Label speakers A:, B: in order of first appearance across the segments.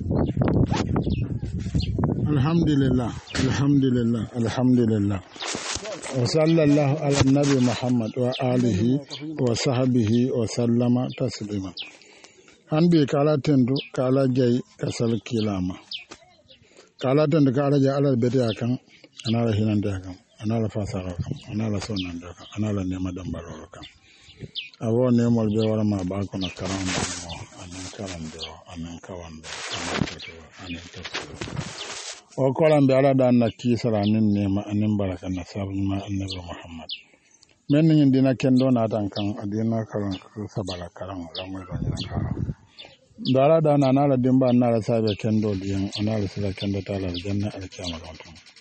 A: Alhamdulillah. Wa sallallahu ala nabi Muhammad wa alihi wa sahbihi wa sallama taslima. Hanbi kala tendu kala jay kasal kilama. Kala tendu kala jay ala beti akan anala hinande akan anala fasara akan anala sonande akan anala nema dambaro akan. Awo nemol be wala ma ba kono karamba mo anan karande o anan kawande anan tato anan tato. O kolan be ala dan na kisara nin nema anin baraka na sabuma annabi Muhammad. Men ni dina kendo na tan kan adina karan sabala karan lamu ron karan. Dara dan anala dimba anala sabe kendo diyan anala sila kendo tala janna alkiyama don.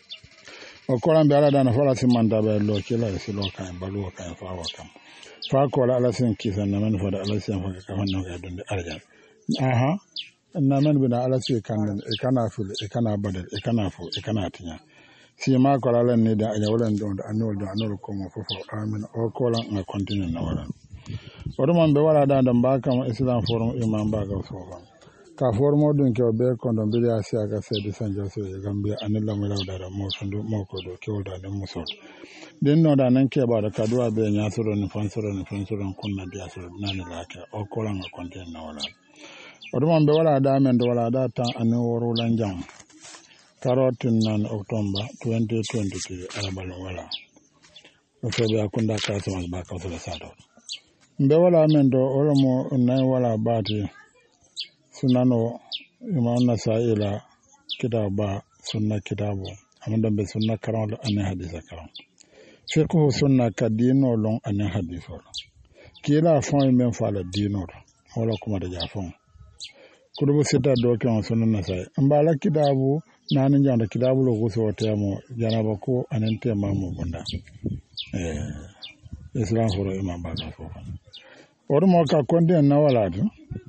A: O kolan be ala dan fala simanda be lo kila silo kan balu kan fawa kan. Fa ko ala sin kisan na man fada ala sin fa ka fanno ga donde arjan. Aha na men bina ala si kan e kana ful e kana badal e kana fu e kana tinya si ma ko ala ne da ya wala don anol ko mo fofo amin o ko lan na continue na wala odo man be wala da dan ba kam islam forum imam ba ga fofo ka formo dun ke be ko don bi ya si aga se di sanjo se gambia anilla mo lawda da mo fundu mo ko do ke wala da mo so den no da nan ke ba da kadwa be nya soro ni fansoro kunna dia so nan la ke o ko lan na continue na wala Oduman be wala da men do wala da tan ane woro lanjang. Karotin nan October 2023 alabalo wala. Ofebe akunda kaso mas ba kaso la sato. Be wala men do olomo nay wala bati sunano imana saila kitaba sunna kitabu. Amanda be sunna karon ane hadisa karon. Fiqhu sunna kadino long ane hadiso. Kila fon men fala dino wala kuma da jafon. Kudubu sita doke on sunan nasai ambala kitabu nani janda kitabu lo guso temo janaba ko anente mamu bunda islam foro imam baga fo or mo ka konde na waladu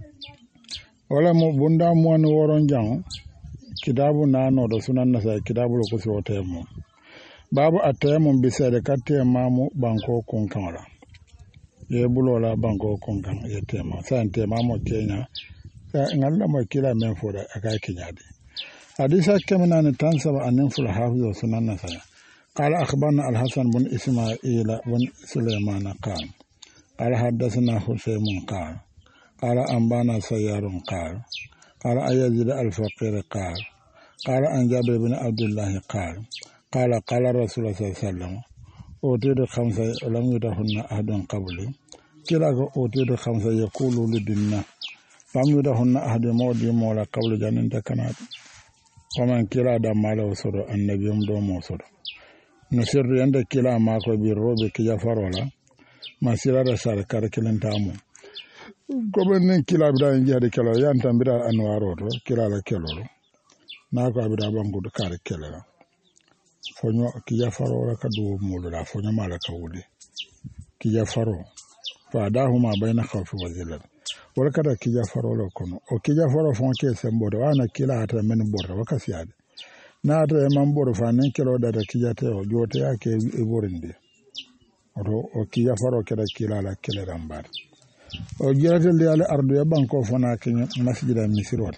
A: wala mo bunda mo no woron jang kitabu nano do sunan nasai kitabu lo guso temo babu atemo bisede katte mamu banko kun kamara ye bulola banko kun kan ye tema sante mamu kenya ngalla mo kila men foda aka kinyade hadisa kamana ne tansaba anan ful hafiz sunan nasaya qala akhbarna al-hasan bin isma'il bin sulaiman qala hadathana husaym qala anbana sayyarun qala ayazid al-faqir qala an jabir bin abdullah qala rasulullah sallallahu alaihi wasallam utidu khamsa lam yudahunna ahadun qabli kila go utidu khamsa yaqulu lidinna Pamuda hunna ahadi mawdi mawla qawlu janin takanat waman kila da mala wasoro annabiyum do mawsoro nusirru yanda kila mako bi robe ki jafarola masira da sar kar kilantamu gobenin kila bida njade kelo yanta bida anwaro to kila la kelo nako abida bangu kar kelo fonyo ki jafarola ka do mulula fonyo mala ka wuli ki jafaro fa dahuma bayna khawfi wa zilal wala kada kija farolo kono o kija faro fon ke sembodo wana kila ata men borda wakasiade na ata man bordo fa nen kilo da kija te o jote yake e borinde o kija faro kada kila la kila rambar o jirate li ala ardu ya banko fona kenya masjida misirot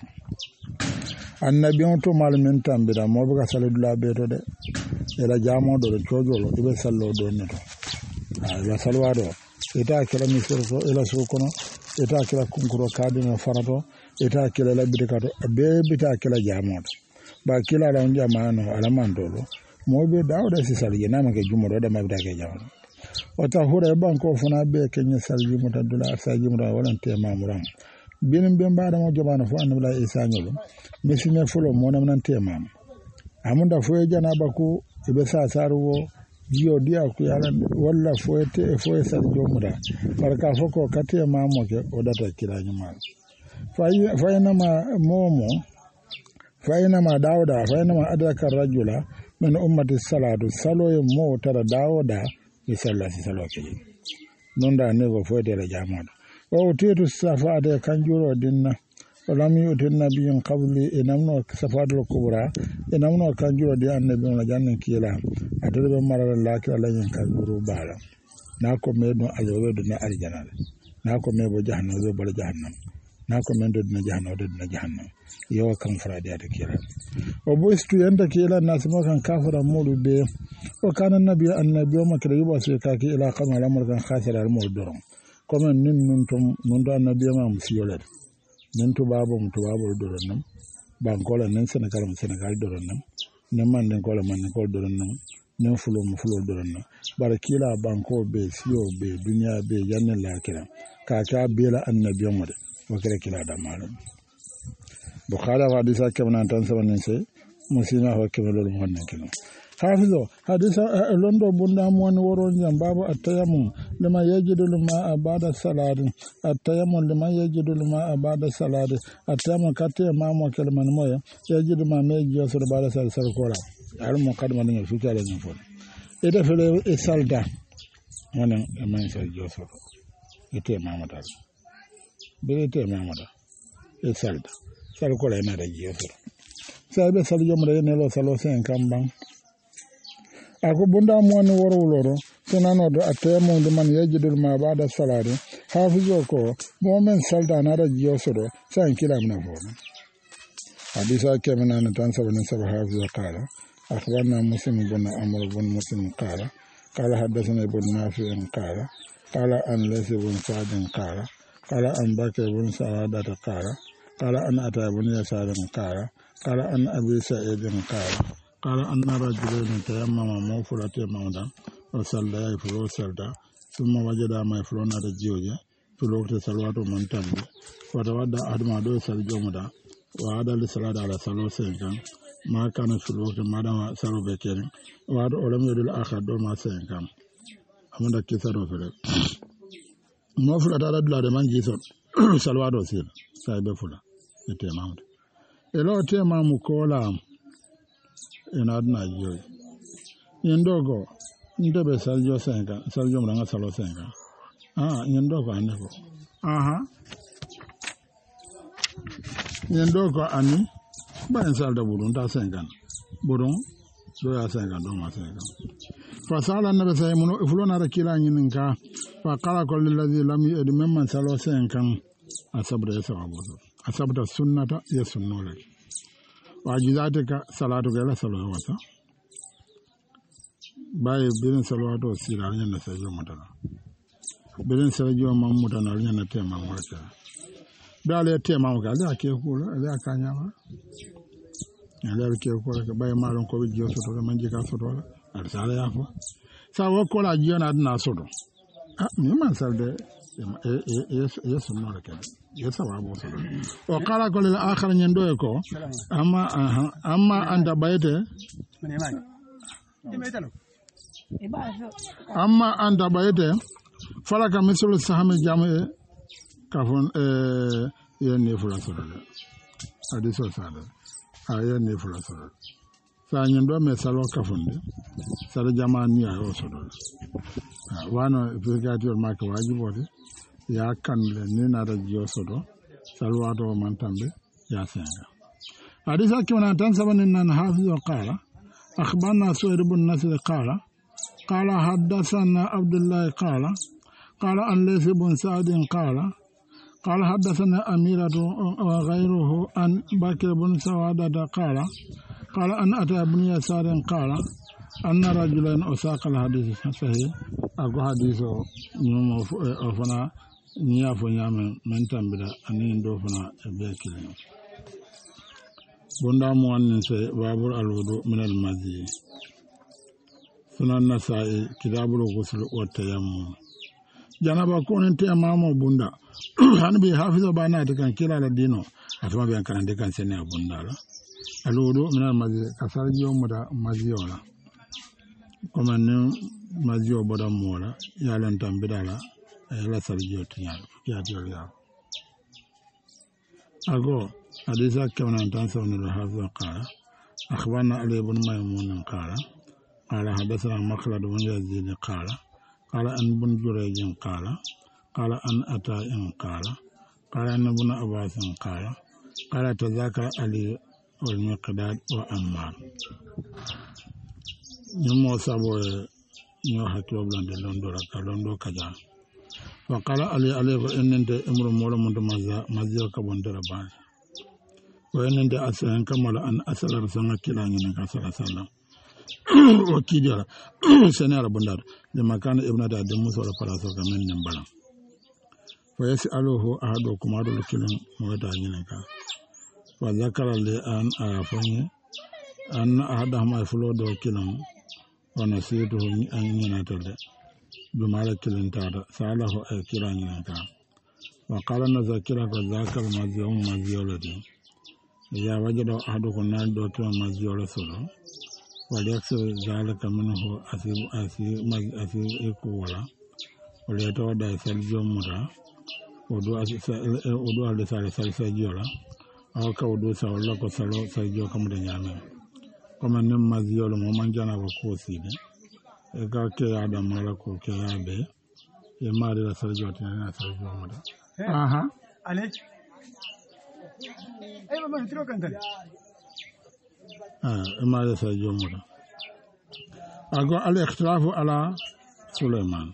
A: annabi on to mal men tambira mo buga saludula beto de ela jamo do chojolo ibe sallo do neto ala salwa do ita kila misirso ela so kono ita kila kunkuro kadina farato ita kila labide kato be bita kila jamoto ba kila la ndia maano alamandolo mobe dawda si salje na make jumodo da mabda ke jamoto wata hura banko funa be kenya salji mota dula saji mota walante mamuram binin ben baada mo jobana fo annabi la isa nyolo mesine fulo mo nam nan temam amunda fo janaba ko ibe sa saruwo jiyo dia ku yala walla foete sal jomuda barka foko kate mamo ke odata kila nyumal fayna ma momo fayna ma dawda fayna ma adaka rajula min ummati salatu saloye mo tara dawda bi sallati salati nonda ne go foete la jamada o tetu safade kanjuro dinna lam yutin nabiyyin qabli inamno safadul kubra inamno kanjuro di annabi na jannan kila adorbe marala lakira layin kanjuro bala na ko medon ajobe do na aljana na ko mebo jahannam be bol jahannam na ko men dodna jahannam yo kan farade ata kila o bo istuyanda kila nasimo kan kafara modu be o kana nabi annabi o makra yuba se ka ki ila qama al amr kan khasira al mur doron comme nin nun do annabi ma musiyole nin to babo doron nam bankola nin senegal doron nam nin manden kola manden ko doron nam nin fulo doron nam bara kila banko be siyo be dunya be janna lakira ka bela annabi mo de o kere kila da malum bukhari wa hadisa kemna tan sabanin sai musima ho kemelo mo honnen kino hafizo hadisa londo bunda mo woni woro jam babu at-tayammum lima yajidu ma abada salati at-tayammum lima yajidu ma abada salati at-tayammum katte mamo kelman moya yajidu ma meji so bada sal kola al mo kadma ni fukale ni fon e defele e salda wonen e man sal joso ete mamata bete mamata e salda sal kola na da joso sabe sal jomre ne lo salo sen kambang ako bunda mo woni woro loro sonano do atemo de man yejidul ma bada salade hafizo ko momen salda na da joso do san kila mna fona hadisa kemna na tan sabana sabah hafizo qala akhbarna muslim ibn amr ibn muslim qala hadathana ibn nafi' qala an laysa ibn sa'd qala an bakr ibn sa'ada qala an ata ibn yasar qala an abi sa'id قال أن رجلين تيمم موفلة مودا وصلى يفلو سلدا ثم وجد ما يفلون على الجوجة في الوقت صلوات من تنبي فتودع أدمى دو سلجو مدا وعاد للصلاة على صلو سينكان ما كان في الوقت ما دام صلو بكيرين وعاد أولم يد الآخر دو ما سينكان أمدا كسر وفلق موفلة على دلاد من جيسون صلوات وسيل سايبه فلا يتيمم إلو تيمم كولا ina adna joy ndogo ndebe saljo mranga salo senga ndogo aneko ndogo ani ba salda burun ta senga burun do ya senga do ma senga fa sala nabi say muno fulona rakila nyininka fa qala kul ladhi lam yad mimman salo senga asabra yasabu asabta sunnata yasunnu lak wajizatika salatu gala salatu wasa baye birin salatu sira nyana sajo mutana birin sajo mamutana nyana tema mwaka dale tema mwaka ala ke kula ala kanya ma ala ke kula baye malon ko bijo soto manje ka soto ala sala yafo sa wakola jiona adna soto ni man salde yes no la kede yes wa bo soto o kala ko le akhar nyendo ko amma anda bayte amma anda bayte falaka misul sahami jamu kafon yenni fula soto adiso sada yenni fula soto sa nyendo me salo kafonde sala jamani ayo soto wano figatior maka wajibote ya kanle ni na da jiyo soto salwato mantambe ya senga hadisa kiwana tan sabanin nan hafiz qala akhbarna su'id ibn nasr qala haddathana abdullah qala an layth ibn sa'd qala haddathana amiratu wa ghayruhu an bakr ibn sawada qala an ata ibn yasar qala anna rajulan usaqa al hadith sahih ago hadithu nyumo ofana niya fo nyame men tambida anin do fana be kilin bonda mo anin se babur al wudu min al madhi sunan nasai kitabul ghusl wa tayammum janaba ko nen te mamo bunda hanbi hafizo bana de kan kila la dino atuma be kan de kan sene bunda la al wudu min al madhi kasar jomuda madhi wala comme ne madhi oboda mola yalan tambida la sarjo tinyal ya diya ago hadisa kawna tan sawna hafiz qala akhbarna ali ibn maymun qala hadathana makhlad ibn yazid qala an ibn jurayj qala an ata qala an ibn abbas qala tazakara ali wal miqdad wa ammar nyumo sabo nyo haklo blande londo kaja وقال علي إن أنت أمر مولا من مزيو كبون دربان وإن أنت أسرع كمال أن أسرع رسالة كلا ينك أسرع سلام وكيديا سنة بندر لما كان ابن داد موسى ولا فراسو كمن نمبلا فيسأله أحدكم هذا الكلام مودا ينك وذكر لي أن أعرفني أن أحدهما يفلو دو كلام ونسيته أن ينتهي بمالك الانتار سأله أي كلا ينك وقال نذكرك ذاك المزيوم مزيولتي يا وجد أحدكم نادو كلام مزيولة سلو وليكسر ذلك منه أسير إكولا وليتودع سلجو مرا ودو ألسال سلجولا أو كودو سأولا كسلو سلجو كمدن يامن كما نم مزيول مومن جانا وكوسيد إذا كي آدم مالكو كي آبي يماري سلجو تنين سلجو مرا آها
B: عليك أيوة ما هتروك أنت
A: إمارة سلجو مرا أقول الاختلاف على سليمان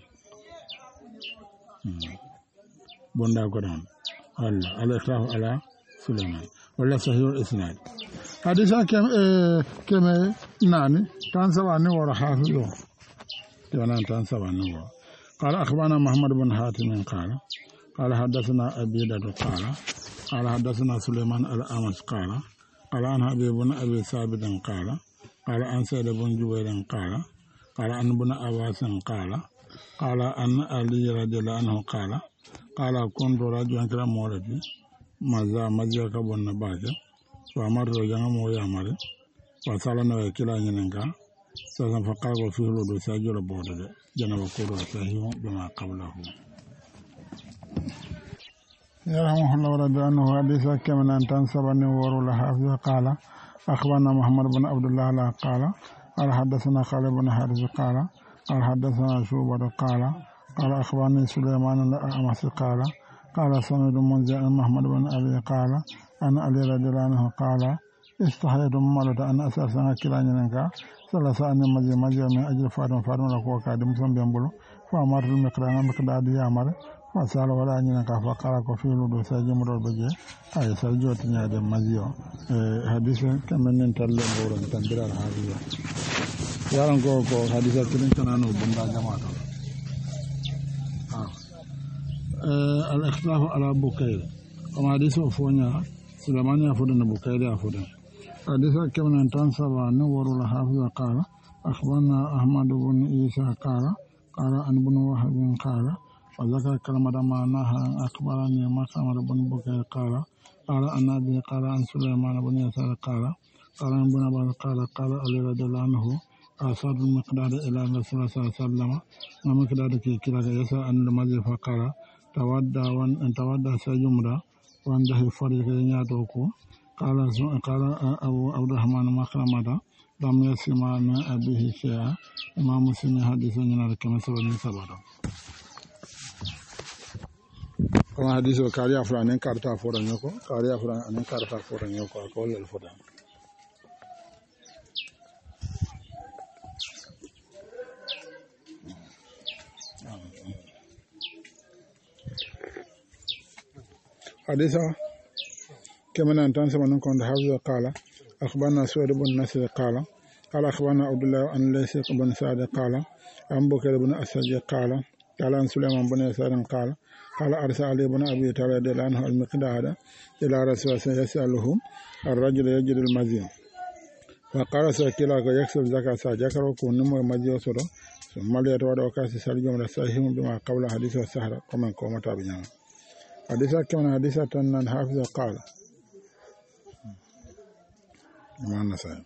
A: بندا قرآن الله الاختلاف على سليمان ولا صحيح الإسناد حديثا كم ناني تنسواني ورا حافظه كنا تنسواني ورا قال أخبرنا محمد بن حاتم قال حدثنا أبي داد قال حدثنا سليمان الأمش قال عن حبيب بن أبي ثابت قال عن سيد بن جبير قال عن بن عباس قال عن علي رضي الله عنه قال كنت رجلا كلا مولدي مزا كبن باجه وأمر رجلا مو يامر وصلنا وكلا ينكا سأل فقال وفيه لدو ساجر بورد جنب كورو ساهيو بما قبله يرحمه الله ورضي عنه حديثا كمن أن تنسبني ورو لحافظ قال أخبرنا محمد بن عبد الله قال حدثنا خالد بن حارث قال حدثنا شعبة قال أخبرني سليمان الأمس قال سمعت منذر محمد بن أبي قال أن علي رضي الله عنه قال استحييت مرة أن أسأل سنة كلا ينكا ثلاثة أن مجي من أجل فاطمة لكو كادم سنبيان فأمر المقداد يامر فسأل ولا ينكا فقال كفي لدو ساجي مرور بجي أي ساجوت نيادي مجيو حديث كمن ننتظر بورن تنبير الحافظة yaran ko hadisa kirin kana no bunda jama'a al ikhtilaf ala bukayr kama hadisa fonya sulamani afudan bukayr afudan hadisa kemen tan saba ne warul hafiz qala akhbarna ahmad ibn isa qala an ibn wahab qala wa zakara kalamata ma naha akhbarani makama ibn bukayr qala an abi qala an sulaiman ibn yasar qala an ibn abbas qala ali radhiyallahu anhu أصاب المقدار إلى رسول الله صلى الله عليه وسلم ومقدار كلا يسأل أن المذي فقال تودع سجمرة وانده فريق ينادوكو قال أبو عبد الرحمن مخرمة لم يسمع من أبيه شيئا إمام مسلم حديث ينال كما سبب كما حديث كاريا فلان كارتا فورانيوكو كاريا فلان كارتا فورانيوكو أقول الفلان حديثا كما ننتان سمعنا كون حافظ قال أخبرنا سويد بن نصر قال أخبرنا عبد الله عن ليس بن سعد قال عن بكر بن أسد قال عن سليمان بن يسار قال أرسل علي بن أبي طالب عنه المقداد إلى رسول الله يسأله الرجل يجد المزي فقال سكيلاك يكسب زكاة ساجكر وكون نمو مزي وصره ثم ليتوضع وكاسي سالجم رسائهم بما قبل حديث السهرة ومن قومة بنيان حديثا كمان حديثا تنان حافظ قال ما نسأل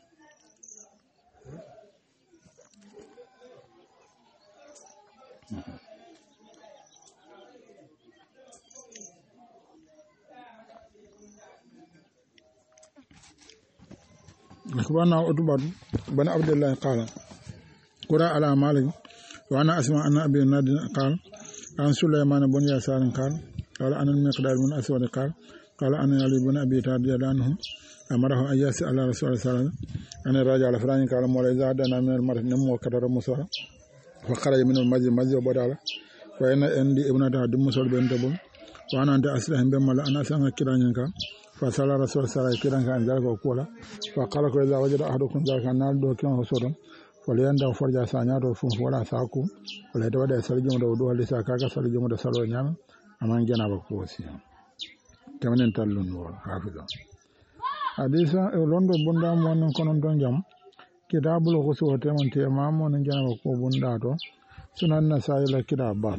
A: أخبرنا عتبة بن عبد الله قال قرأ على مالك وأنا أسمع أن أبي النادي قال عن سليمان بن يسار قال أن المقدار من أسود قال أن علي بن أبي طالب عنه أمره أن يسأل رسول الله صلى الله عليه وسلم أن الرجل الفلاني قال مولا إذا أدنا من المرء نمو كدر مصر فخرج من المسجد وبدأ fa ina endi ibnata dum musol ben tabul wa anante asra hembe mala ana sama kiranyanka fa sala rasul sala kiranka an dalgo kola fa qala ko idha wajada ahadukum zalika nal do kan hosodon wala yanda forja sanya do fum wala saku wala da wada sarjum do halisa kaga sarjum do salo nyam aman gena ba ko si kamanen tallun wala hafiza hadisa londo bunda mo non konon don jam kitabul khusu teman te mamo non gena ba ko bunda to sunan nasai la kitabal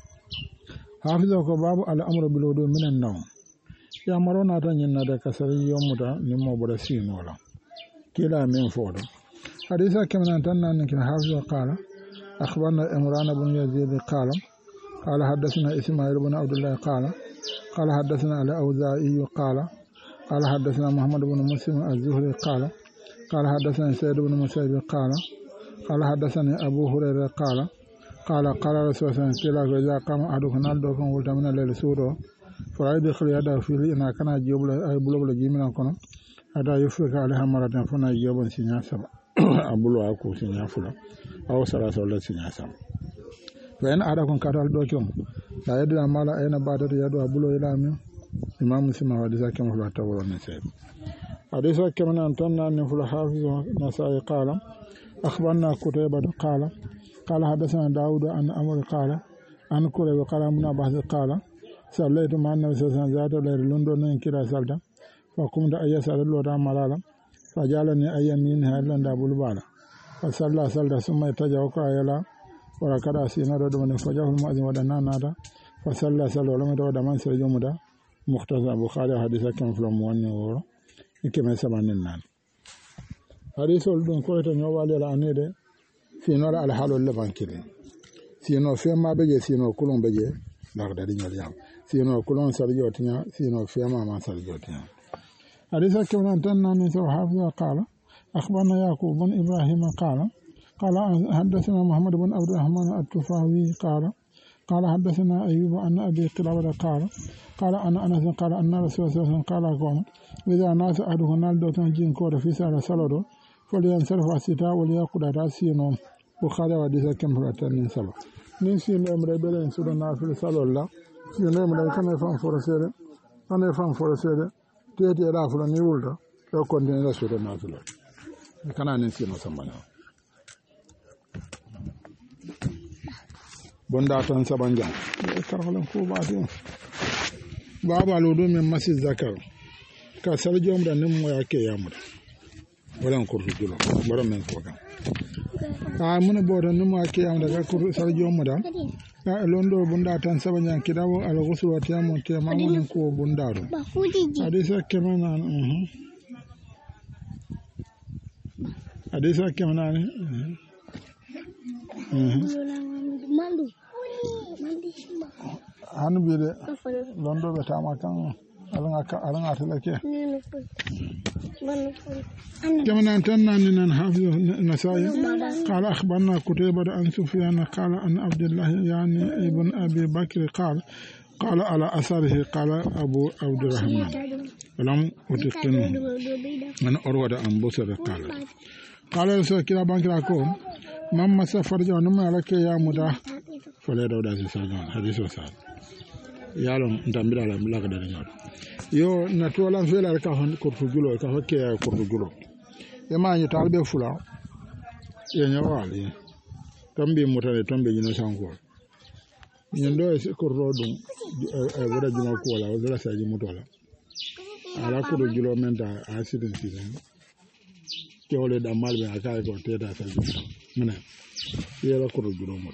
A: hafiza ko babu al amru bil wudu minan nawm ya marona tan yin da kasari yomuda nimmo boda sinola kila min fodo hadisa kemen tanna kin hafiza qala akhbarna imran ibn yazid qala قال حدثنا إسماعيل بن عبد الله قال حدثنا على أوزاعي قال حدثنا محمد بن مسلم الزهري قال حدثنا سيد بن مسيب قال حدثني أبو هريرة قال رسول الله صلى الله عليه وسلم إذا قام أحدكم نالدوكم ولت من الليل سورو فيدخل يده في إنا كان جيوب أي بلوغ جيمنا كنا حتى يفرق عليها مرة فنا جيوب سنيا سبع أبلو أكو سنيا فلا أو ثلاثة ولا سنيا سبع فإن أحدكم كاتل دوكم لا يدري ما لا أين بعد يدو أبلو إلى من إمام مسلم حديثا كما فلا تقول النسائي حديثا كما أنتنا نفل حافظ نسائي قال أخبرنا قتيبة قال حدثنا داود عن أمر قال عن كريب قال من أبحث قال صليت مع النبي صلى الله عليه وسلم ذات ليل لندن كلا سلطة فقمت أي سأل الله ملالا فجعلني أي منها إلا دابل بالا فصلى سلطة ثم يتجاوك أيلا وركض سينا ردمن فجاه المؤذن ودنا نادا فصلى ولم يتود من سيجوم دا مختصر بخاري حديثا كم في المواني ورو كما سبعين نان حديث ولدن كويتا نوالي لأنيدي سينو على حال اللبان كده سينو فيما بيجي سينو كلهم بيجي لغدا دي نيام سينو كلهم سرجوتيا سينو فيما ما سرجوتيا حديث كما أنتنا نسو حافظ قال أخبرنا يعقوب بن إبراهيم قال حدثنا محمد بن عبد الرحمن التفاوي قال حدثنا أيوب أن أبي قلابة قال أنا أنس قال أن رسول الله صلى الله عليه وسلم قال قوم إذا ناس أحدهم نالدوتان جين كور في سالة سلودو فلينصرف الستاء وليأخذ راسينهم بخاري حديثا كم فراتن سبا نسي نمر بلين سودا نافل سالولا نمر كان يفهم فرسير تيتي رافل نيولدا لو كنت نسودا نافل كان نسي نسمعنا bonda tan sabanja karhalan ko baati baba lodo men masjid zakar ka sarjom da nim mo yake yamuda walan kurtu julo baro men ko kan mun bodo nim mo yake yamuda ka kurtu sarjom da londo bonda tan sabanja kidawo ala gusu wata mo te mamun ko bonda do hadisa kemana hadisa kemana Mandu. Hanu bide londo betama kan alanga teleke. كما أنتنا أن حافظ النسائي قال أخبرنا قتيبة عن سفيان قال عن عبد الله يعني ابن أبي بكر قال على أثره قال أبو عبد الرحمن ولم أتقنه من أروى عن بصر قال رسول كلا بانك لكم مما سفر جانم لك يا مدا فلا دودا سجان حديث وسال يالون ندمر على ملاك دنيا yo na tola fela ka han kurtu julo ka hokke ya kurtu julo e ma ni talbe fula ye nyawali tambe mutale tambe jino sanko nyendo e kurro dum e wada jino ko wala wala saji mutola ala kurtu julo menta accident season ke wole da malbe aka ko teta saji mena yela kurtu julo mo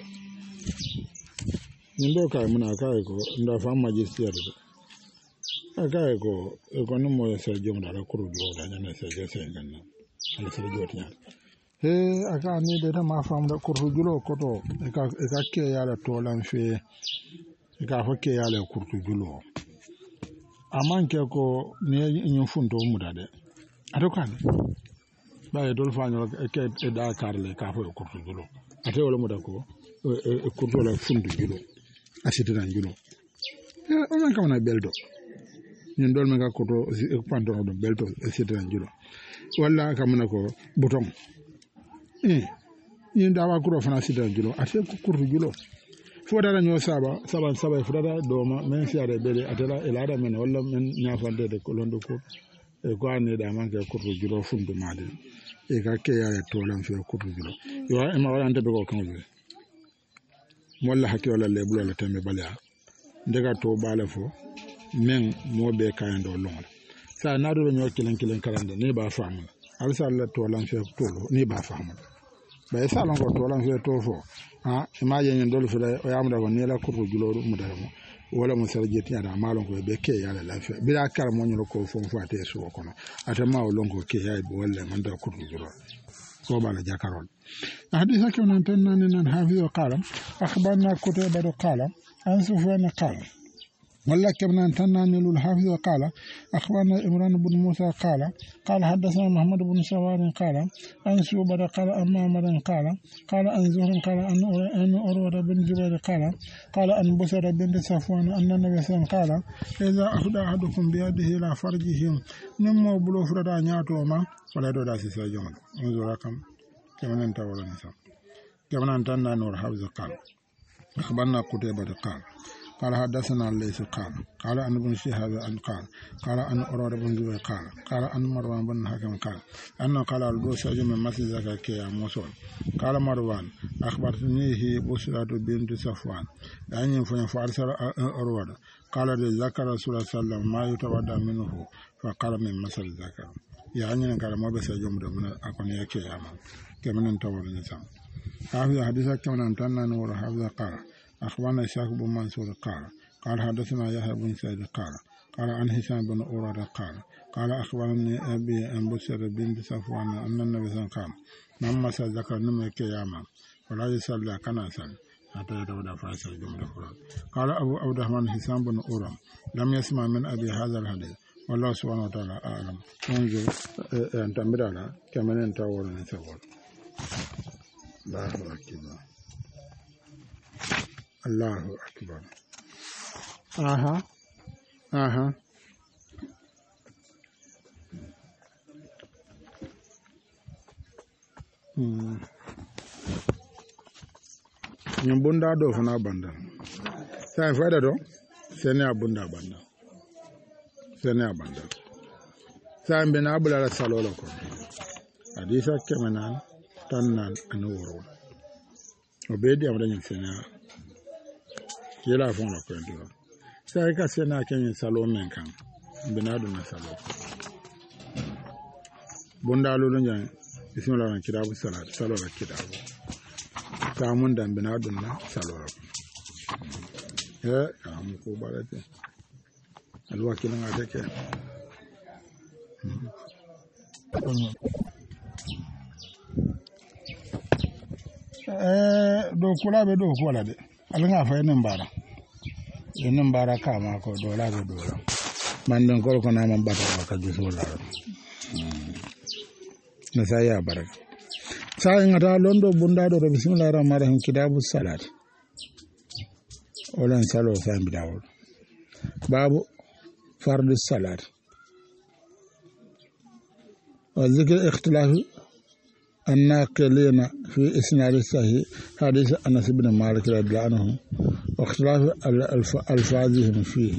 A: nyendo ka mena aka ko nda fam magister akaye ko ekonomo ya Sergio ndala kurujo da nyana Sergio senganna ala Sergio tinya he aka ni de ta ma fam da kurujulo koto eka ke yala to lan fe eka hokke yala kurujulo amanke ko ne nyin funto mudade atokan baye dol fanyo ke da karle ka fo kurujulo ate wala mudako kurujulo fundu julo asidan julo on kan na beldo ñun dol mega ko to panto do belto sitan julo walla kamna ko bouton ñun dawa ko fana sitan julo ate ko kurtu julo fodara nyo saba fodara doma men siare bele atela elada men walla men nyafande de kolondo ko e ko ane da manke kurru juro fundu made e ka ke ya tolan fe kurru juro yo e ma wala ande be ko kan molla hakki wala le bulo la tembe balya ndega to bala fo men mo be kayando longa sa naado be nyo kilen karande ne ba famu alsa la tolan fe tolo ne ba famu ba sa lon ko tolan fe to fo ha imaje nyen dol fele o yamda ko ne la kurru juro mu da mo wala mo sarjeti ada malon ko be ke yala lafiya bila kar mo nyoro ko fon fate so kono atama o longo ke yai bo wala man da kurru juro ko bala jakarol hadisa ke non tan nan hafi wa qala akhbarna kutaba qala an sufyan qala ولا كبنا تنا نلو الحافظ قال أخبرنا إمران بن موسى قال حدثنا محمد بن سوار قال أن سوبر قال أما مرن قال أن زهر قال أن أروى بن جبير قال أن بصر بن صفوان أن النبي صلى الله عليه وسلم قال إذا أخذ أحدكم بيده إلى فرجه نمو بلو فردا نياتو ما فلا دو داسي سجون انظر كم كمنا نتاول نسا كمنا تنا نور حافظ قال أخبرنا قتيبة قال حدثنا ليس قال أن ابن شهاب أن قال أن أراد بن زبير قال أن مروان بن حكم أنه قال البوس من مسجد زكاكيا موصول قال مروان أخبرتنيه بسرة بنت صفوان أن فأرسل أراد قال ذكر رسول الله صلى الله عليه وسلم ما يتودع منه فقال من مسجد ذكر يعني قال ما بس يوم من أكون يكيا كمن انتظر النساء هذا حديث كمن انتظر نور هذا قال أخبرنا إسحاق بن منصور قال حدثنا يحيى بن سعيد قال عن هشام بن أوراد قال أخبرني أبي أن بشر بنت صفوان أن النبي صلى الله عليه وسلم لما ذكر نمر كياما ولا يصلى كان يصلي حتى يتودع فيصل جملة فراد قال أبو عبد الرحمن هشام بن أورام لم يسمع من أبي هذا الحديث والله سبحانه وتعالى أعلم انظر أن تمر على كمن انتظر نسول الله أكبر الله أكبر bunda do fana banda sai fada do sene abunda banda sai be na bula salolo ko hadisa kemenan tannan anuro obedi amda nyen sene yela fon la ko ndo sai ka sena kenyen salo men kan binadu na salo bunda lulu nyan bismillah na kitabu salat salo la kitabu kamun dan binadu na salo am ko balate alwa kilan atake do kula be do kula de alanga fa enen bara kama ko dola be dola mandon ko na man bata ka jusola na saya baraka sai ngata londo bunda do bismillahir rahmanir rahim kitabu salat olan salo fa bidawo babu fardu salat wa zikr ikhtilaf الناقلين في إسناد الصحيح حديث أنس بن مالك رضي الله عنه واختلاف ألفاظهم فيه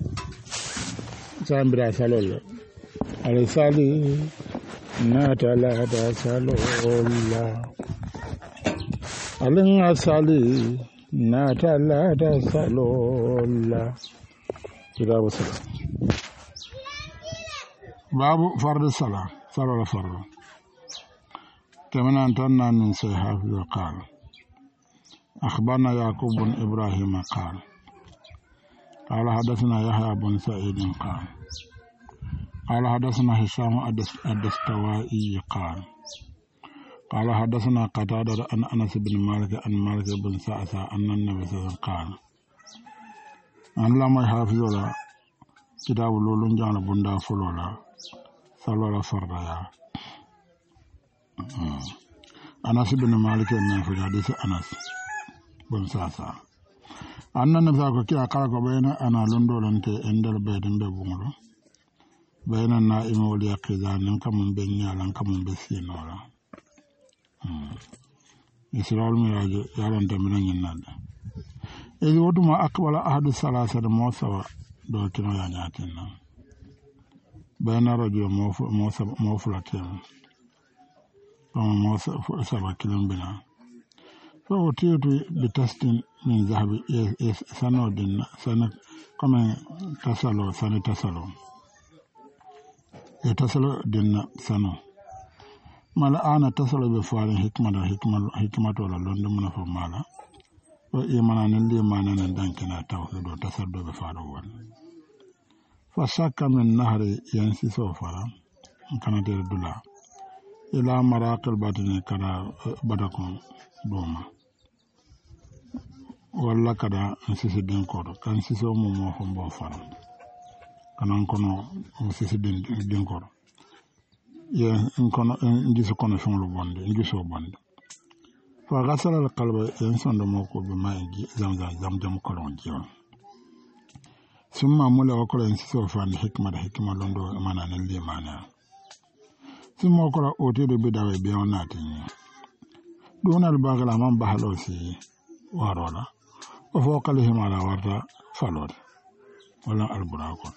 A: سام برا سالول الرسالي ناتلا سالول ألين سالي ناتلا سالول كتاب الصلاة باب فرض الصلاة صلاة فرض كمن أنتنا من سيحاف قال أخبرنا يعقوب بن إبراهيم قال حدثنا يحيى بن سعيد قال حدثنا هشام الدستوائي قال حدثنا قتادة عن أنس بن مالك عن مالك بن سعسع أن النبي صلى الله عليه وسلم قال أن لما يحافظ على كتاب لولون جان بندا فلولا صلى فردا أنس بن مالك من في حديث أنس بن سعسع أن النبي صلى الله عليه وسلم قال بين أنا لندولنت عند البيت ببونغلو بين النائم واليقظان كم بين يالان كم بسينولا إسرائيل ميراج يالان تمرين الناد إذ ودما أقبل أحد الثلاثة موسى دوكنا يعناتنا بين رجل موفلتين وموسى سبا كلم بنا فأتيت بتست من ذهب سنو دين سنة كما تسلو يتسلو دين سنو mala ana tasalo be faare hikma wala londo mun fa mala o imana nan li mana nan dankina tawhid do tasado be faaro wal fa shakka min nahri yansi so fara kana de dula ila maraqil batini kada badakon doma walla kada sisi den kodo kan siso mo ho mbo fara kanan kono sisi den kodo ye kono ndiso kono fonglo bonde ndiso bonde fa gasala al qalba yansondo moko be maji zamzam kolon jion summa mula wakola insiso fan hikma londo mana nan li mana summa wakola otedo be dawe be onati donal bagala man bahalo si warola o fokale himala warta falod wala alburako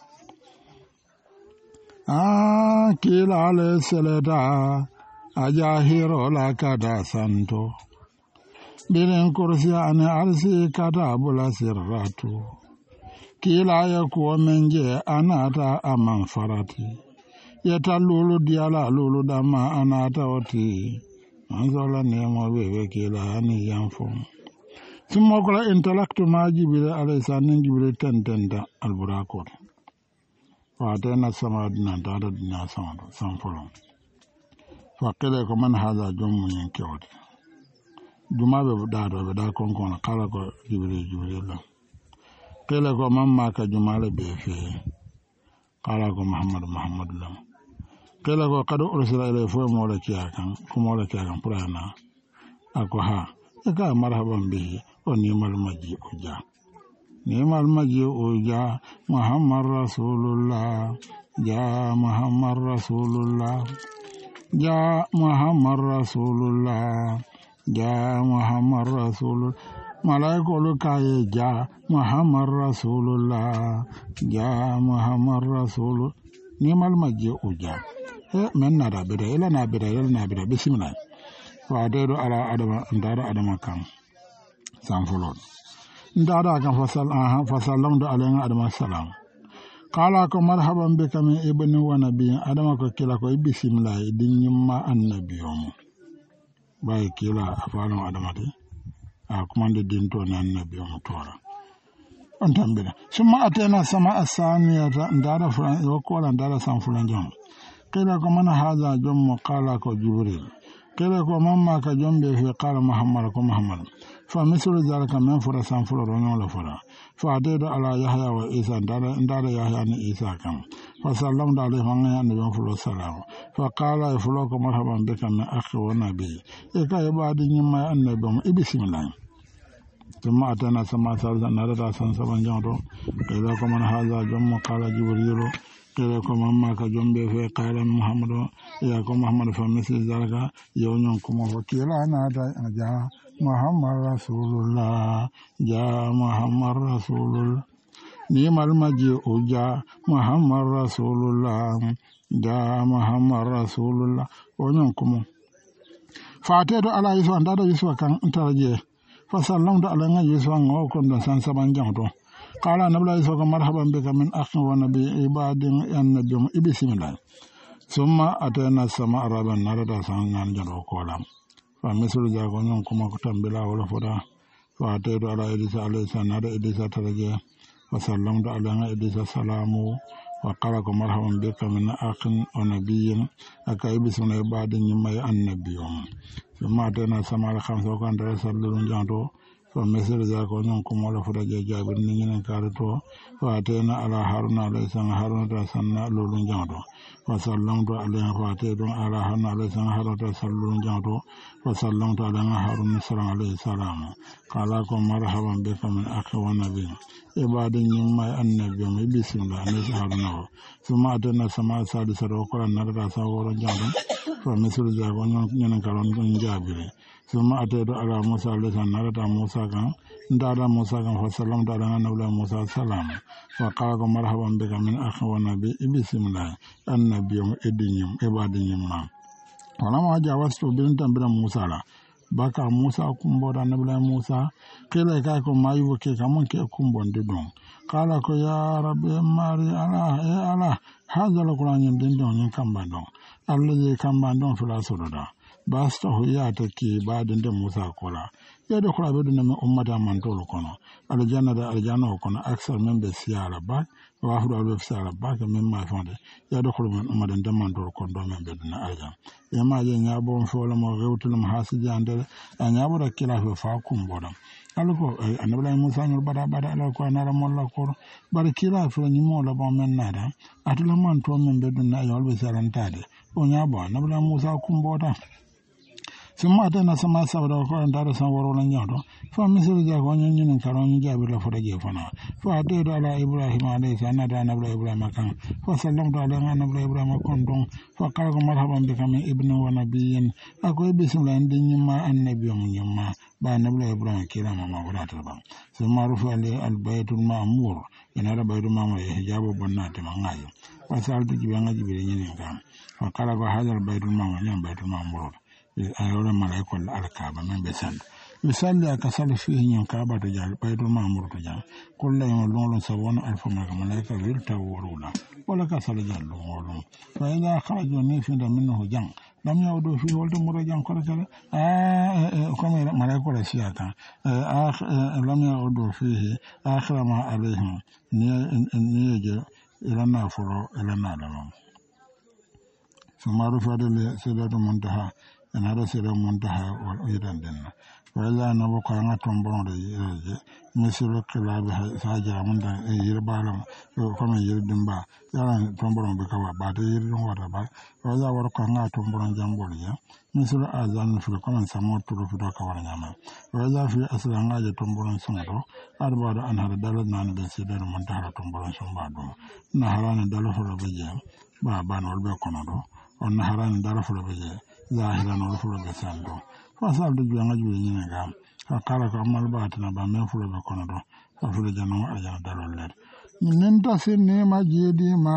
A: kila ale seleda ajahiro la kada santo bilen kursi ane arsi kada bula sirratu kila ya kuwa menje anata aman farati yeta lulu diala lulu dama anata oti anzola nemo bebe kila ani yanfom sumokola intellectu majibile alaisanin jibile tentenda alburakot فأتينا السماء دنا دادا دنا سانفلون فقيل كمان هذا جم من كيوت جمع بدادا بدا كون قال كو جبريل لا قيل كمان ما كجمال بيفي قال كو محمد لا قيل كو قد أرسل إليه فوق مولكيا كان برانا أكو ها إكا مرحبا به ونعم المجيء جا nimal maji uja Muhammad Rasulullah ja Muhammad Rasulullah ja Muhammad Rasulullah ja Muhammad Rasulullah malaikulu kaye ja Muhammad Rasulullah ja Muhammad Rasul nimal maji uja men nada beda ila na beda bismillah wa dedo ala adama kan sanfulon ndara kan fasalam do alayhi adama salam qala ko marhaban bika min ibni wa nabiyyin adama ko kila ko bismillah din nyimma annabiyum bay kila afalo adama de a commande din to nan annabiyum tora on tambira summa atena sama asaniyata ndara fulan yo ko la ndara san fulan jom kila ko man haza jom qala ko jibril kila ko mamma ka jombe fi qala muhammad ko muhammad فمثل ذلك من فرس فلور ونول فرا فأتيت على يحيى وعيسى دار يحيى عيسى كم فسلمت عليه من النبي فلو السلام فقال فلوك مرحبا بك من أخي ونبي إكا يبادي نما النبي بسم الله ثم أتينا سما ثالثا نرد سنسبا جانتو قيل من هذا جم قال جبريل قيل ما كجنبه في قال محمد ياكم محمد فمثل ذلك يونيكم وكيلا نادا جاء Muhammad Rasulullah ja Muhammad Rasulullah nimal maji uja Muhammad Rasulullah ja Muhammad Rasulullah onyon kumo fatedo ala yiso andada yiso kan taraje fa sallam da ala nga yiso ngo kon don san saban jangto qala nabla yiso ko marhaban bika min akhi wa nabi ibadin annabiyum ibismillah summa atana sama araban narada san nan jaro kolam فمثل ذلك كما كتنبلا ولا فدا فأتيت على إدريس عليه السلام هذا إدريس ترجع فسلمت على إدريس السلام وقال مرحبا بك من أخ ونبي أكاي بسم بعد يما النبي ثم أتينا سمع الخمسة وكان رسول جانتو فمثل ذلك كما ولا فدا جابر نين كارتو فأتينا على هارون عليه السلام هارون رسولنا لولون جانتو فسلمت عليه فأتيت على هارون عليه السلام هارون رسولون جانتو فسلمت على هارون عليه السلام قال لكم مرحبا بكم من أخي ونبي عباد يما النبي بسم الله نسي هارون suma atena sama sadi sado ko narata sa woro jangam fa misru jago nyen karon gon jabire suma atedo ala musa alayhi salam narata musa kan ndada musa kan fa sallam dada nabla musa salam wa qala marhaban bika min akhi wa nabi bismillah annabiyum edinyum ebadinyum ma wala ma jawastu bin tambira musa la baka musa kumboda nabla musa kila ka ko mayu ke kamon ke kumbonde don kala ko ya rabbi mari ala hadha alquran din don yin kamba don allazi kamba don fila sododa basta huyata ki badin da musa kola ya da kula be dun ummata man tolo kono aljanna da aljanna kono aksar men be siyara ba wa hudu albe siyara ba ka men ma fonde ya da kula men ummadan da man tolo kono men be dun aljan ya ma je nya bon fola mo rewtul ma hasiji ande anya bura kila fa kumbodam alko anabla musa nyol bada ala ko anara molla ko bar kila fo ni mola bon men nada atula man to men be dun ayol be sarantade o nya bo anabla musa kumbodam summa ta na sama sabda ko ndara san woro na nyado fa misir ja ko nyin karon jabi la fota je fana fa de do ala ibrahim alayhi salam da na ibrahim kan fa sallam da ala na ibrahim kon don fa qala ko marhaban bika min ibnu wa nabiyyin akoy bismillah ndin nyima annabiyum nyima ba na ibrahim kila mama wala ta ba summa rufa ali al baytul ma'mur ina da baytul ma'mur hijabu bonna ta mangayo fa saltu jibanga jibire nyin kan fa qala ko hadal baytul ma'mur nyam baytul ma'mur ayora malaikol alkaaba men be sand misali akasal fihi nyon kaaba to jal baytul ma'mur to jal kullu yon lon sabona alfa malaika wirta worula wala kasal jal lon fa ila kharaju ni fi minhu jang lam yawdu fi walta murajan ko kala comme malaikol siyata lam yawdu fihi akhira ma alayhim ni je ilana furo ilana lamam sumaru fadele sedatu muntaha ina da sira muntaha wal idan dinna wala na bo ko nga tombon de yeje misiro kala be saja mun da yirbalam ko me yirdimba yala tombon be kawa ba de yirdin wata ba wala war ko nga tombon jambol ya misiro azan fi ko man samo turu fi do ka wala nyama wala fi asla nga je tombon sundo arba da an hada dalal nan be sidar muntaha tombon sumba do na harana dalal fo be je ba banol be kono do on na harana dalal fo be je zahira no fulo be sando fa sal do janga ju ni nga fa kala ko amal batina ba men fulo be kono do fa fulo jano ajana dalol ler nen ta sin ne ma jedi ma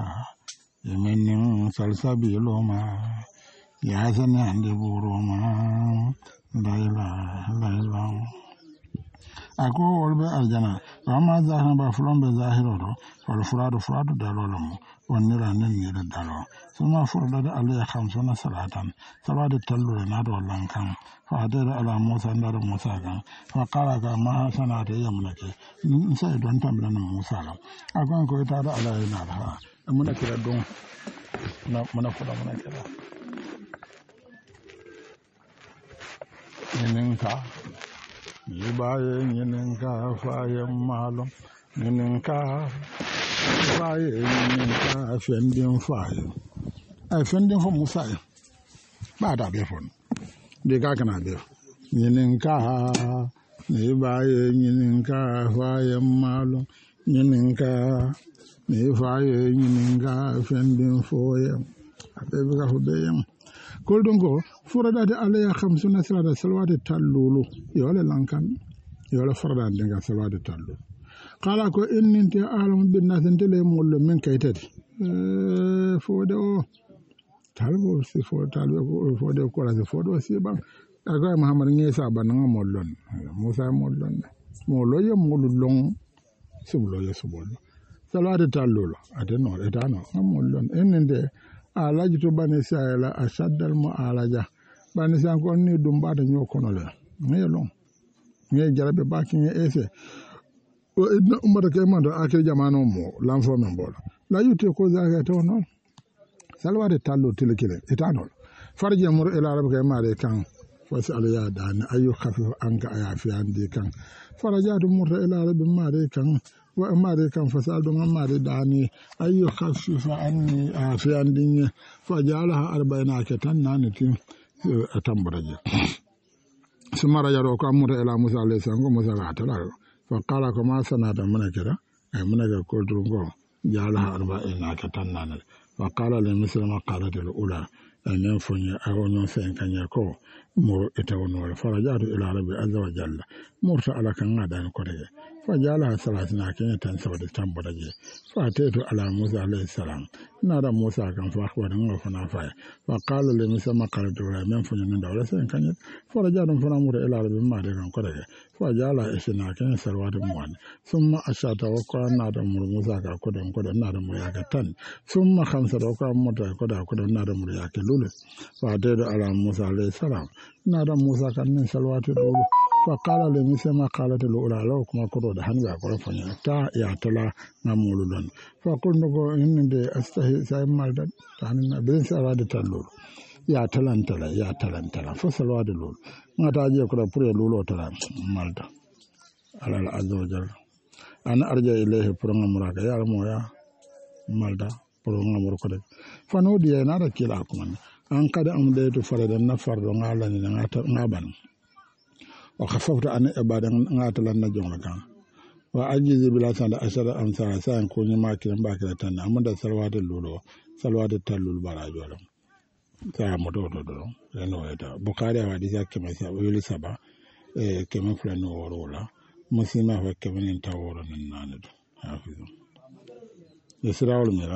A: yemen salsa bi lo ma ya san ande buru ma laila ako wolbe aljana amma zahira ba fulo be zahiro do wal furadu dalolum wonnira nen ni da dalo suma furda da Allah ya khamsu na salatan sabada tallu na do lankan fa da ala musa da musa kan fa qala ka ma sanata yamnake sai don tambana musa la akon ko ta da Allah yana ha muna kira don na muna fada muna kira ninka yibaye ninka fa yammalum ninka faye ninka fendin faye ai fendin fo musa ba da be fon de ka kana de ninka ne baye ninka faye malo ninka ne faye ninka fendin foye abe ga hobe yam kol dongo furada de alaya khamsuna salata salawat tallulu yole lankan yole furada de ga salawat tallulu kala ko inninti alam bin nasentele mollo men kaytati fode o talbo si fo talbo fode ko la fode si ban aga muhammad ngesa bananga mollon musa mollon mollo ye mollon sublo ye sublo salade tallo ateno etano mollon ennende alaji to banisa la ashaddal mu alaja banisa ko ni dum bada nyokono le ngelo nge jarabe baki nge ese o idna umar ke mando akir jamano mo lanfo men bol la yute ko zaga to non salwade tallo tilkile etano farje mur ila arab ke mare kan wasal ya dan ayu khafifu anka aya fi andi kan farajatu mur ila arab mare kan wa mare kan fasal do mare dani ayu khafifu anni fi andi fajalaha arba'ina ke tan nanitin atambaraje sumara yaro ko amura ila musa alayhi salam ko musa atala fa qala ko ma sanata munakira ay munaga ko durgo جعلها 40 كتنان وقال لمثل ما قالت الأولى أن ينفني أو ننسين كان يكو مر إتونول فرجعت إلى ربي عز وجل مرت على كان غادان كوري فجعلها 30 كان تنسود تنبرجي فأتيت على موسى عليه السلام نادى موسى كان فأخبرني فنافع وقال لمثل ما قالت الأولى من فني ندول سين كان فرجعت فنمر إلى ربي ما كان كوري فجعلها 20 كان سلوات موان ثم أشات وقال نادى موسى كان نادى مريا كان ثم 5 وقال متى كان نادى مريا لولو فأتيت على موسى عليه السلام نادى موسى كان سلوات لولو فقال لمثل ما قالت الأولى لو كما كرود حنبي أقول فنيا تا يعتلا نمولون فقلت له إن دي أستحي سيمال تاني بين سواد تلول يعتلا فسلوات لولو ما تاجي كرا بري لولو تلا مالتا على العز وجل أنا أرجع إليه برنا مراك يا المويا مالتا برنا مركود فنودي نارا كلا كمان أن قد أمديت فرد النفر على نابن وخففت عن عبادة ناتلا نجوم كان وأجيز بلا سند أشر أمثال سان كوني ماكين باكرة تنا أمد سلوات اللولو سلوات التلول براجولا سامدو دو لأنه هذا بخاري وحديث كما يقول سبا كما فلان ورولا مسلم هو كما ينتظر الناند حافظ يسرع الميرا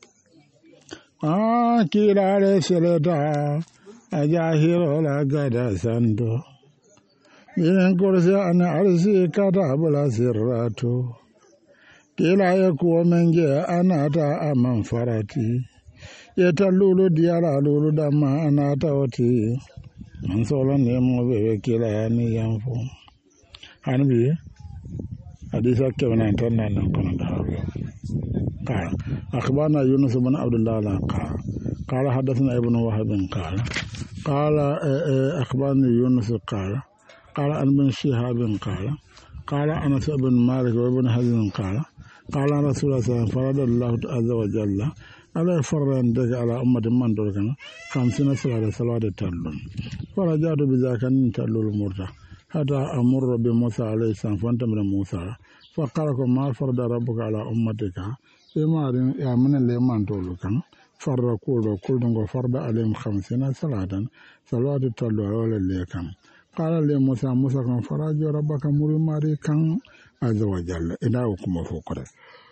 A: كلا رسلتا أجاهر لا غدا سندو yin kursi ana arsi kata bula sirratu kila ya kuwa menge ana ta aman farati ya ta lulu diyara lulu dama ana ta wati man solan ne mo bebe kila ya ni yanfu hanbi hadisa kebana tanna nan kono da hawo ka akhbarana yunus ibn abdullah قال حدثنا ابن وهب قال أخبرني يونس قال عن بن شهاب قال أنس بن مالك وابن حزم قال رسول الله صلى الله عليه وسلم فرض الله عز وجل على فرن دك على أمة من دوركنا 50 صلاة تلون فرجعت بذاك تلول مرتا حتى أمر بموسى عليه السلام فانتمر موسى فقال ما فرض ربك على أمتك بما يا من اللي من دوركنا فرد كل فرد عليهم 50 صلاة تلول ولا اللي كم قال لي موسى كان فراج ربك مري ماري كان عز وجل إذا وكما فوقره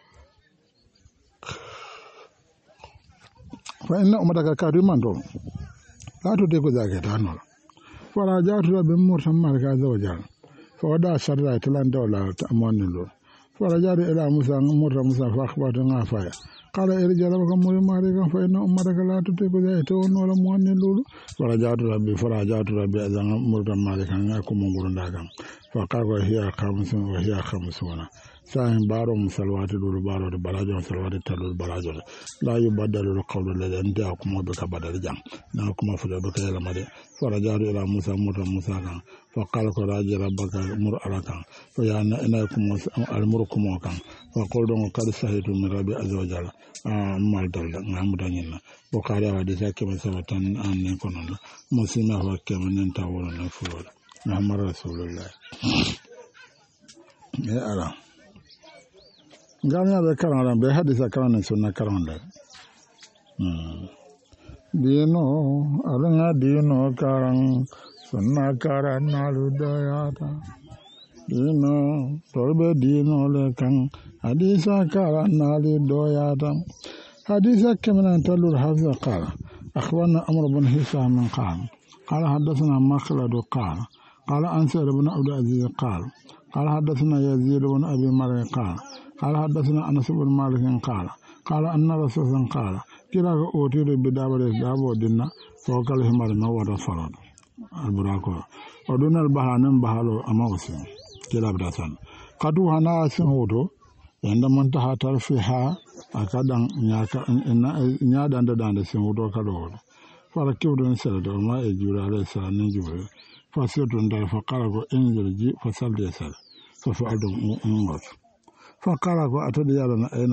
A: فإن أمتك كارمان دون لا تدرك ذاك تانول فراجعت ربي مرسى مارك عز وجل فودع شرعت لان دولا تأمان له فرجعت إلى موسى فأخبرت نافايا قال ارجع ربك مري ماري كان فإن أمتك لا تدرك ذاك تون ولا موان له فرجعت ربي أذن مرد مالك أن يكون مرندا فقال وهي 50 ساهم بارو مسلوات دول بارو بلاجو مسلوات تلول بلاجو لا يبدل القول الذي أنت أكم بك بدل جام ناكم فجأة بك إلى مدى فرجعت إلى موسى كان فقال راجع ربك مر على كان فيانا إنكم المركم كان فقل دون قد سهيت من ربي عز وجل مالدل نعمدنا بخاري حديث كما سبتان أن يكون مسلم هو كما ننتظر نفور محمد رسول الله يا الله Ganya be karanga be hadisa karanga sunna karanga dino alanga dino karang sunna karana ludayata dino torbe dino le kang hadisa karana ludayata hadisa kemana talur hafza qala akhbarana amr ibn hisam قال حدثنا مخلد قال أنسر بن عبد العزيز قال حدثنا يزيد بن أبي مريم قال حدثنا أنس بن مالك قال أن رسول الله قال كلا أوتير بدابر دابو دينا فوق الحمار نور فرد البراكو ودون البحر بحالو أموسي كلا بدسان قدو هنا سنهودو عندما انتهى ترفيها أكادن نيادا دان سنهودو كدور فركبت نسلت وما يجور عليه السلام نجور فسرت ندر فقال انزل جي فصلي يسال ففعلت أمور فقال أتدي لنا أين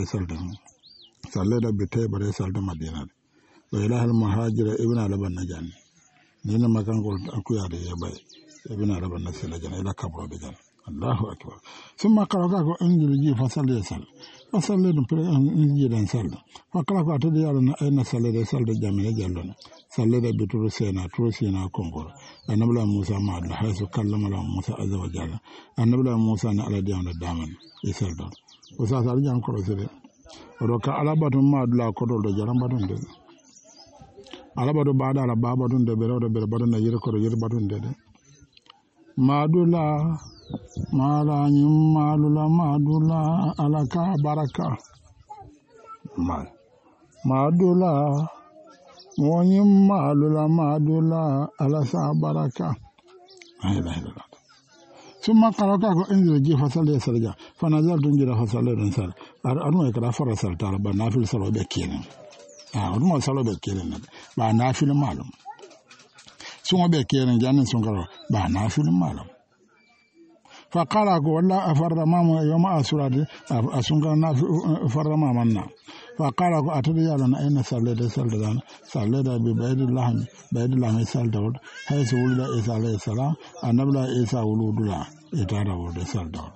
A: صليت بتيبة صليت مدينة وإله المهاجر ابن على بنجان نينا ما كان قلت أكو يا دي باي ابن على بنسل جان إلى كبر بجان Allahu akbar summa qala ko injil ji fasalli sal fasalli dum pre injil dan sal fa kala ko atade yalla na ayna salle de sal de jamene jallon salle de bituru sena kongor annabla musa ma Allah haysu kallama la musa azza wa jalla annabla musa na ala diana daman e sal do o sa sal jam ko sele roka ala batum ma Allah ko do jaram badon de ala badu bada ala babadun de bero badon na yir ko yir badon de madula mala nyim malula madula alaka baraka madula monyim malula madula alasa baraka ayda summa qaraka ko injil ji fasale sarja fanazal dun jira fasale dan sal arno e kala fara sal tala ba nafil salo be kenen arno salo be kenen ba nafil malum sungo be kenen janin sungaro ba nafil malum فقال والله أفر ماما يوم أسراد أسونغنا فر مامنا فقال أتري على أين سالد ببيد الله سالدود حيث ولد إيسا عليه السلام النبي إيسا ولد الله إتارا ولد سالدود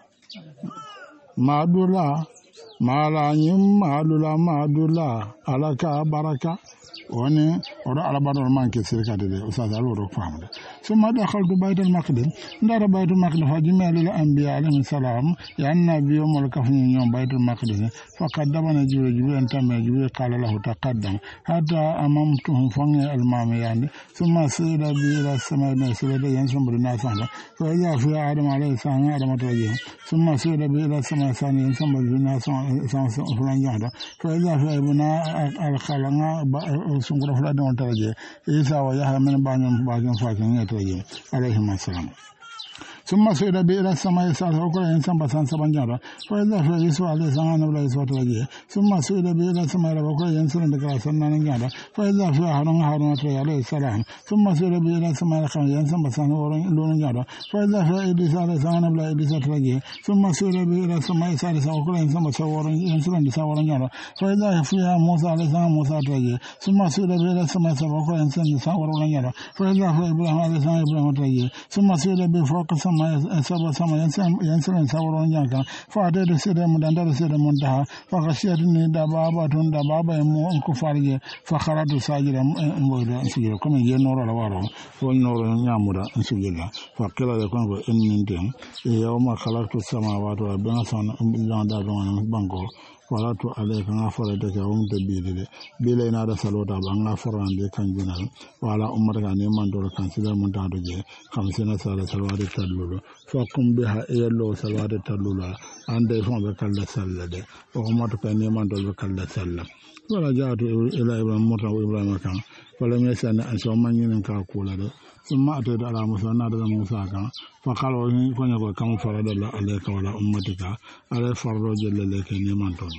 A: مادولا مالا يم مادولا على كبركة woni oɗo alabaɗol manque sirkade de ustad alwoɗo famde summa dakhaltu baytal maqdis ndara baytul maqdis fa jumalil anbiya alayhi salam ya annabi yomol kafni ñoom baytul maqdis fa qaddamana jibril en tamme jibril qala lahu taqaddam hatta amamtuhum fange almami yande summa sayda bi ila samai na sayda yansumbu nasanga fa ya fi adam alayhi salam adam taji summa sayda bi ila samai sani yansumbu nasanga fulan jada fa ya fi ibna al khalanga sungura fula don taraje isa wa yahya min ba'in fakin ya taraje alaihi assalam ثم سئل بإلى السماء سأل وكل إنسان بسان سبان جارا فإذا في يسوع عليه سان ولا يسوع تلاجيه ثم سئل بإلى السماء وكل إنسان ذكر سنان جارا فإذا في هارون تلاجيه عليه السلام ثم سئل بإلى السماء خم إنسان بسان لون جارا فإذا في إدريس عليه سان ولا إدريس تلاجيه ثم سئل بإلى السماء سادس وكل إنسان بسان إنسان بسان جارا فإذا فيها موسى عليه سان موسى تلاجيه ثم سئل بإلى السماء وكل إنسان بسان جارا فإذا في إبراهيم عليه سان إبراهيم تلاجيه ثم سئل بفوق sama yansirin sauran yanka fata da sai da mudanda da sai da muntaha fa khashiyat ni da baba tun da baba mu ku farje fa kharatu sajira mo da sujira kuma ye noro la waro ko noro nyamuda sujira fa kala da kon ko ennin den yawma khalaqtu samawati wa bana san da don bango walatu alayka nga fara da ka wumta bilile bilay na da salota ba nga fara de kan junal wala umar ga ne man dor kan sida mun ta doje khamsina sala salwade tallulo fa kum biha yallo salwade tallulo ande fon be kala sallade o umar ka ne man dor be kala sallam wala jaatu ila ibrahim mota ibrahim kan wala me sana an so man yin ka kula da ثم أتيت على موسى نادى موسى كان فقال فنيا كم فرض الله عليك ولا أمتك على فرض جل لك نيمان تون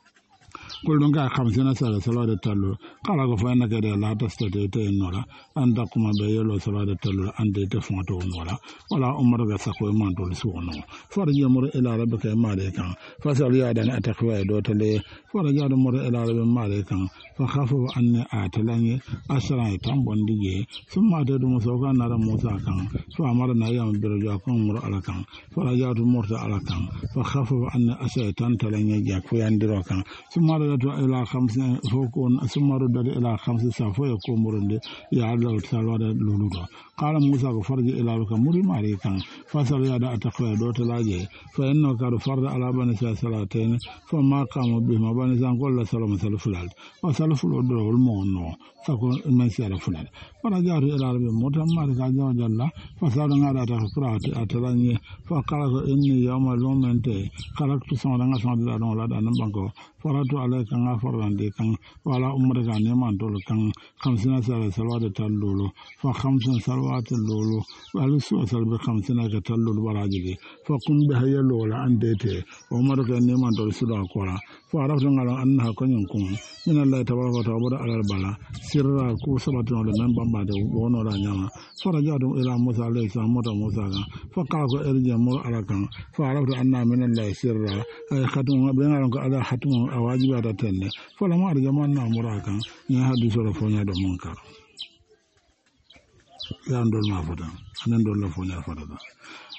A: كل دونك 50 سنة صلاة التلو قال فإنك لا تستطيع تنورا أن تقوم بيلو صلاة التلو أن تفوتو نورا ولا أمرك سقوي مان تول سونو فرجع مر إلى ربك مالك فسأل يا دان أتقوى دوتلي فرجع مر إلى ربك مالك فخافوا أن أتلاني أسرع تنبندي ثم أتيت موسى كان نرى موسى كان فأمرنا يوم برجع كم مر على كان فرجعت مر على كان فخافوا أن أسرع تنتلاني جاك فيندرو كان ثم إلى 5 فوكون ثم رد إلى 5 سافو يكون مرند يا الله تعالى لولو قال موسى فرج إلى لك مري ماري كان فصل يا دا أتقوى دوت لاجي فإنه كان فرض على بني صلاتين فما قاموا بهما بني سان كل سلام سلفلال وسلفل دو المونو فكون من سلفلال فرجع إلى ربي موتى مالك عز وجل فصار غدا تفرات أتلاني فقال إني يوم لومنت خلقت سمعنا سمعنا لا دان بانكو faratu alayka nga farande kan wala umraka ne man dol kan 50 sala salawat talulu fa 50 salawat lulu wala su salbe 50 ka talulu baraji fa kum bi hayalo wala andete umraka ne man dol su da kora fa arafta ngala anna ko nyon kum min allah tabaraka wa ta'ala ala bala sirra ku sabatu le men bamba de wono la nyama farajatu ila musa alayhi salam musa fa qala ko erje mo ala kan fa arafta anna min allah sirra ay khatum bi ngalan ko ala hatum awajiba da tenne fala ma arja man na muraka ni hadiso la fonya do munkar ya ndol ma fata anen do la fonya fata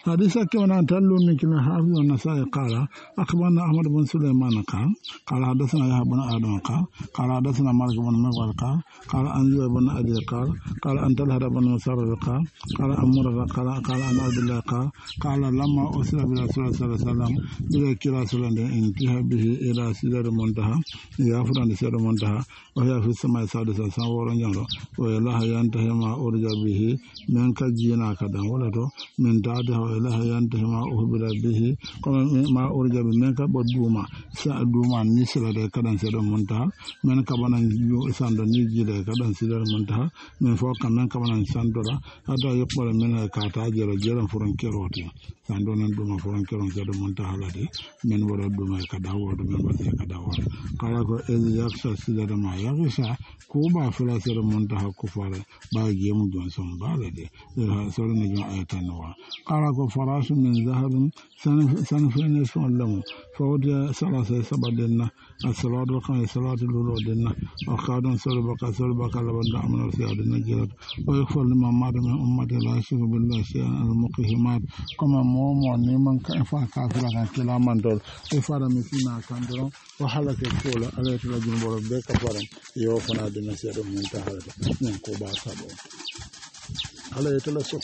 A: حديث كما تلو من كنا حافظ النسائي قال أخبرنا أحمد بن سليمان قال حدثنا يحيى بن آدم قال حدثنا مالك بن مغول قال عن زهير بن أبي قال عن طلحة بن مسعود قال عن مرة قال عن عبد الله قال لما أرسل برسول الله صلى الله عليه وسلم إلى كلا سلام انتهى به إلى سدر المنتهى يغفر عن سدر المنتهى وهي في السماء السادسة سنورا جنرا وإله ينتهي ما أرجى به من كجينا كذا ولده من دعده وإله ينتهي ما أهبل به كما ما أرجى به من كبدوما سأدوما نسل كذا سدر المنتهى من كبنا سند نيجي كذا سدر المنتهى من فوق من كبنا سندرا حتى يقبل منها كاتاجر جرا فرنكيروتي سندونا دوما فرنكيرون سدر المنتهى لدي من ورد دوما كذا ورد من ورد كذا ورد قال إذ يخشى سدر ما يغشى كوبا فلا سدر المنتهى كفار باقي يمدون سنبالدي سورة نجم آية النوار قال فراش من ذهب سنفين يسون لهم فودي ثلاثة سبع دينا الصلاة وقام الصلاة لولو دينا وقادم سلبك لبن دعمنا وسياد النجرة ويغفر لما مات من أمة لا يشرك بالله شيئا المقهمات كما مومو نيمان كأفا كافرا كلا من دول إفارة مثينا كاندرون وحلق الكولة على تلجن بربك فرم يوفنا دينا سياد المنتهى من كوبا سابو على يتلسو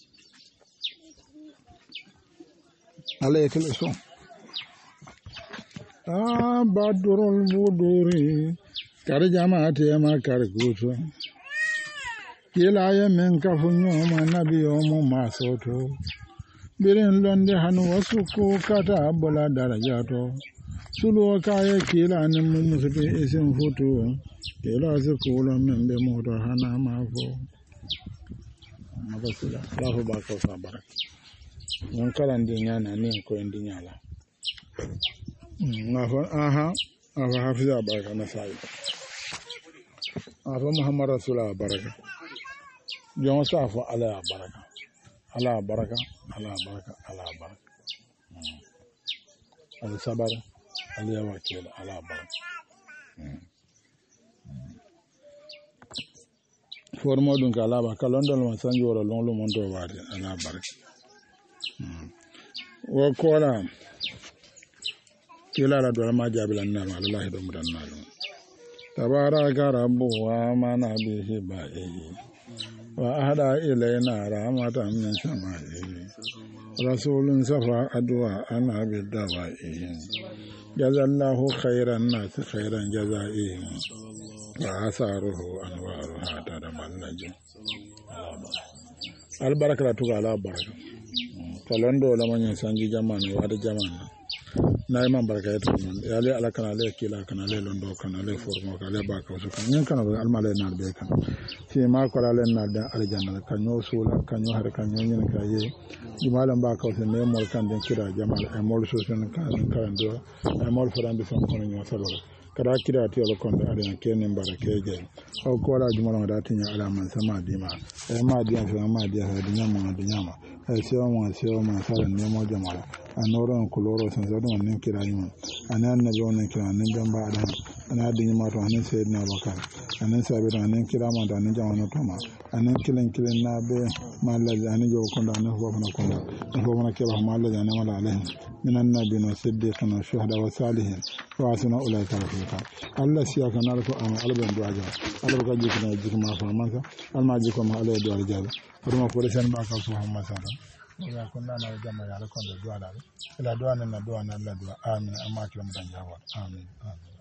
A: على يتلسو بدر البدور كرجمات يما كركوتو كلا يمن كفنيوم نبي يوم ما صوتو birin londe hanu wasuku kata bola darajaato sulu kaye kila ni mumusubi isin futu kila zikula membe moto hana mafo mabasila rafu bako sabara nyankala ndinyana ni ko ndinyala ngafo aha afa hafiza baraka na sai afa muhammad rasulullah baraka jon safo ala baraka ala baraka ala sabara ala wakil ala baraka formo dun kala ba kalondol ma sanjo wala longlo mon do wade ala baraka wa kola kila la do ma jabilan na Allah do mudan na tabaraka rabbu wa mana bihi ba'i wa ahada ilayna rahmatan min sama'i rasulun safa adwa ana bidawa'i jazallahu khairan nas khairan jazaihi wa asaruhu anwaruha tadamallaju al barakatu ala baraka kalondo la manyan sanji jamani wa da jamani na imam barakatu yale ala kana le kila kana le londo kana le formo kana le baka so kan nyen kana almale na be kan fi ma ko la len na da aljanna kan yo sula kan yo har kan yo nyen ka ye di malam baka so ne mol kan den kira jamal e mol so sen kan do e mol farande son kono nyo salo kada kira ti ala kon da adana kenen barake je o ko la jumala da tinya ala man sama dima e ma dia so ma dia ha dinya ma sewa ma sala ne mo jamala anoron kuloro san zado nan kira yin anan na jo nan kira nan dan ba da ana dinya ma to anan sai na bakar anan sabi da anan kira ma da nan jama'a to ma anan kilen na be malaji anan jo kon da nan ko na kira malaji anan mala alaihi minan nabiyina siddiqina shuhada wa salihin wa asna ulaika rafiqa Allah siya kana ko am alban duaja alba jikina jikma fa mansa alma jikoma alay do aljaza kuma ko sen ma ka so Muhammad sallallahu ya kunna na jama'a ya kon da du'a ila du'a na du'a na Allah du'a amin amma kiran dan jawa amin